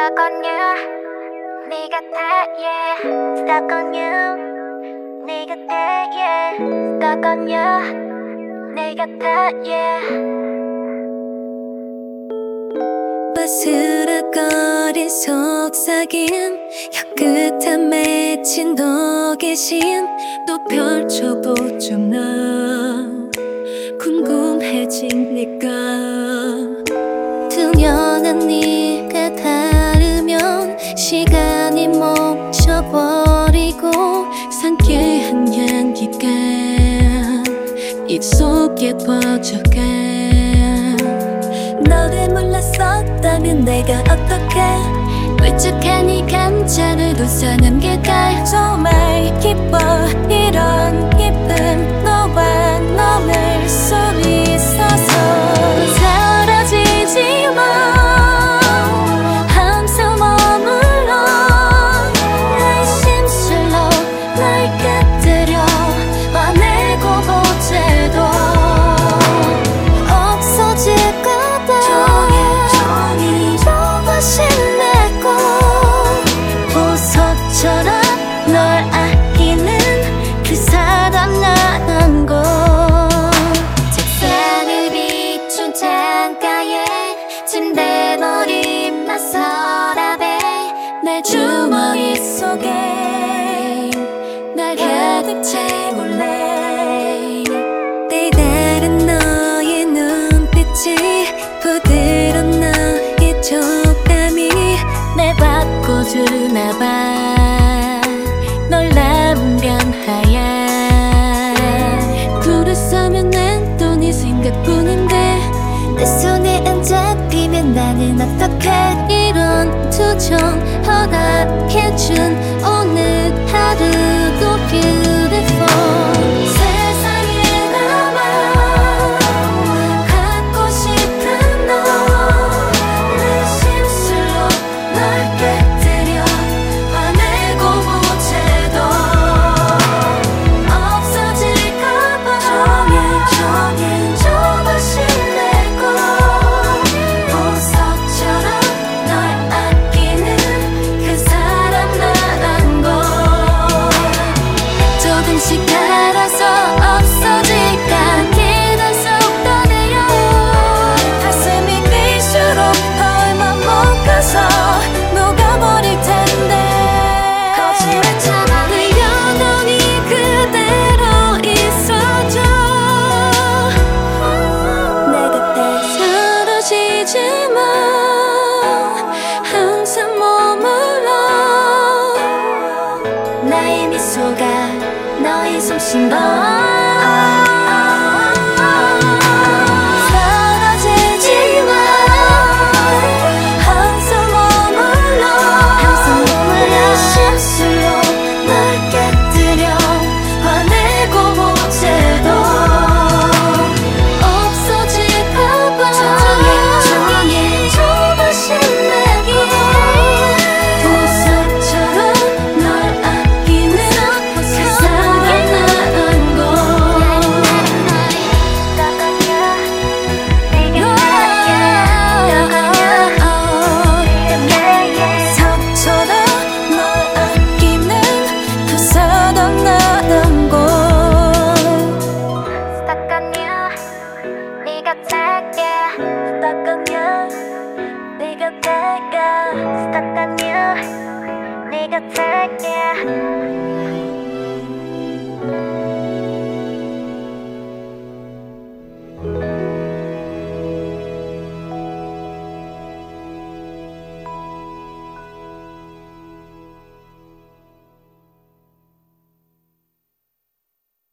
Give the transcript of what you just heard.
Stuck on you 네 곁에 yeah Stuck on you 네 곁에 yeah Stuck on you 내 곁에 yeah 바스락거린 속삭임 혀끝에 맺힌 호기심 또 펼쳐보죠 나 궁금해지니까 투명한 네가 닿으면 시간이 멈춰버리고 상쾌한 향기가 입속에 퍼져가 너를 몰랐었다면 내가 어떻게 울적한 이 감정을 웃어는 길까 정말 기뻐 이런 기쁨 너와 너를 속 있어서 사라지지 마 항상 머물러 내 심술로 날 깨뜨려 화내고 보채도 없어질까 보석처럼 널 아끼는 그 사람 나란 걸 책상을 비춘 창가에 침대 머리만 서랍에 내 주머니 속에 날 가득 채울래 때 다른 너의 눈빛이 부드러운 너의 촉감이 날 바꿔주나봐 놀라운 변화야 둘러싸면 난 또 네 생각뿐인데 내 손에 안 잡히면 나는 어떡해 이런 투정 허락해준 오늘 하루도 beautiful 항상 머물러 나의 미소가 너의 숨쉰다 사라지지 마 항상 머물러 내 실수로 널 깨뜨려 화내고 보채도 없어질까봐 Stuck on you, 네 곁에 yeah